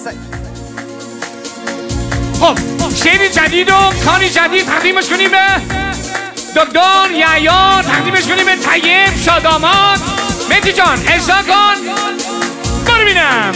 خب شعر جدید و کاری جدید تقدیمش کنیم به دکتر یحیی، تقدیمش کنیم به طیب شاداماد. مهدی جان اجرا کن برو بینم.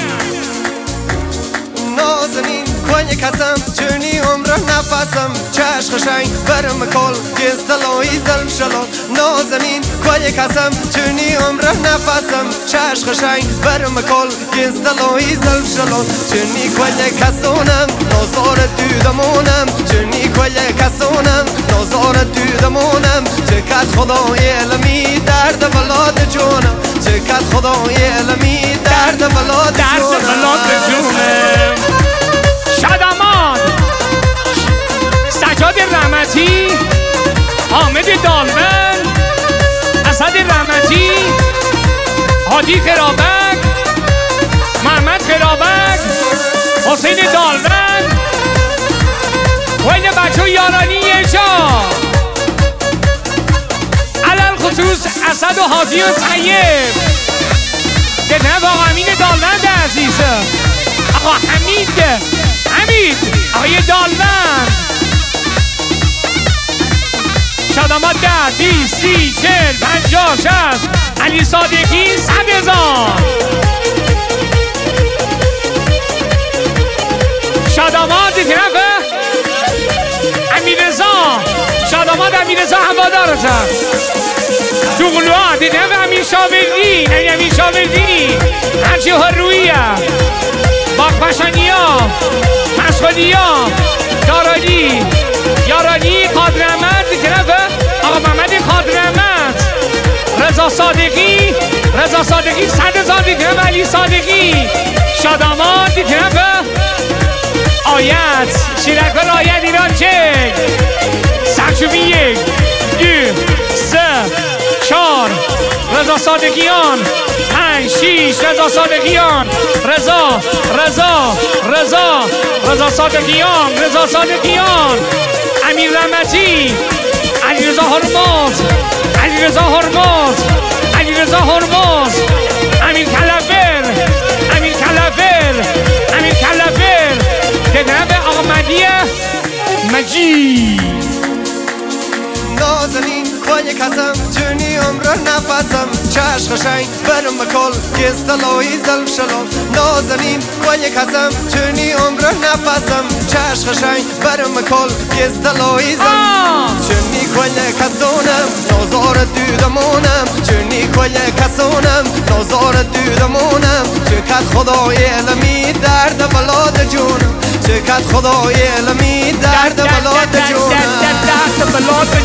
نازنین کنی کسم چونی عمر نفسم چشم قشنگ برم کل گستلایی زلم شلال. نازنین کنی کسم چونی عمر نفسم چشم قشنگ برم کل گستلایی زلم شلال. چونی کنی کسونم نازار دودمونم، چونی کنی کسونم نازار دودمونم. چکت خدای علمی درد بلاد جونم، چکت خدای علمی درد بلاد جونم. شاداماد، سجاد رحمتی، حامد دالمن، اسد رحمتی، هادی خرابک، محمد خرابک، حسین دالمن و این بچه یارانی جا علل خصوص اسد و هادی و طیب که نه با امین دالمن عزیزه. آقا حمید آقای دالمن. شاداماد 10 20 30 40 50 60 علی صادقی 100,000. شاداماد طرف امیررضا، شاداماد امیررضا هوادارتن. دوغلوها طرف امیر شاوردی، امیر شاوردی هرچی هرویه باقپشنیا، مسخولیا، دارانی، یارانی، قادرمت طرف آقا محمد قادرمت. رضا صادقی 100,000 طرف علی صادقی. شاداماد طرف آیت شیرکار آیت ایران چک. سرچوبی 1 2 3 4 رضا صادقیان 5 6 رضا صادقیان رضا صادقیان امیر رحمتی علیرضا هرمز امیر کلفر که جناب آقا مجید. نازنین کنی کسم چونی عمر نفسم چشم قشنگ برم کل گستلایی زلم شلال. نازنین کنی کسم چونی عمر نفسم چشم قشنگ برم کل گستلایی زلم. چونی کنی کسونم نازار دودمونم، چونی کنی کسونم نازار دودمونم. چکت خدای علمی درد بلاد جونم، چکت خدای علمی درد بلاد جونم.